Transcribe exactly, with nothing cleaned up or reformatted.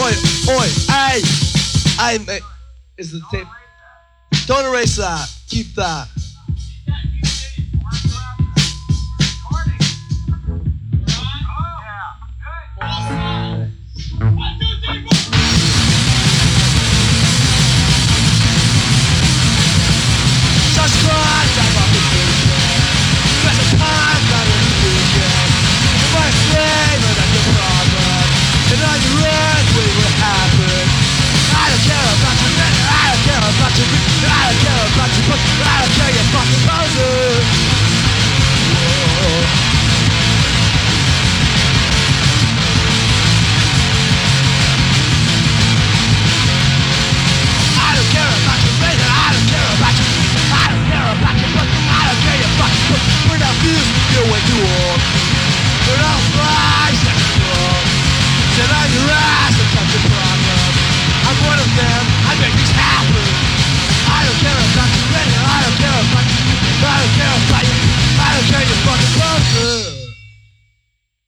oi, oi, hey, hey, mate. Is the tape? Don't erase that. Keep that.